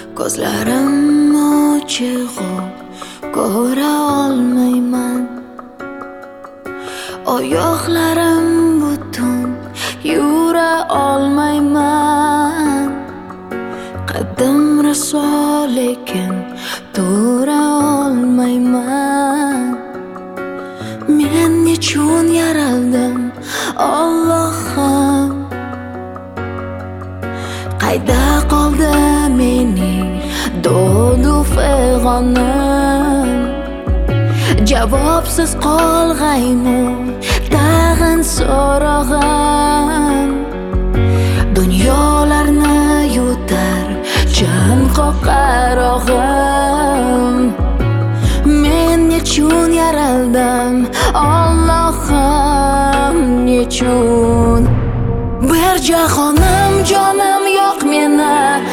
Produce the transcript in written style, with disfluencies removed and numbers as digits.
Ko'zlarim ochig'u ko'ra olmayman, oyoqlarim butun yura olmayman. Qaddim raso lekin tura olmayman. Men nechun yaraldim Allohim? Qayda qoldi mening do'du fig'onim? Javobsiz qolg'aymi tag'in so'rog'im? Dunyolarni yutar jon qoqar og'im. Men nechun yaraldim Allohim, nechun? Bir jahonim jonim yo'q meni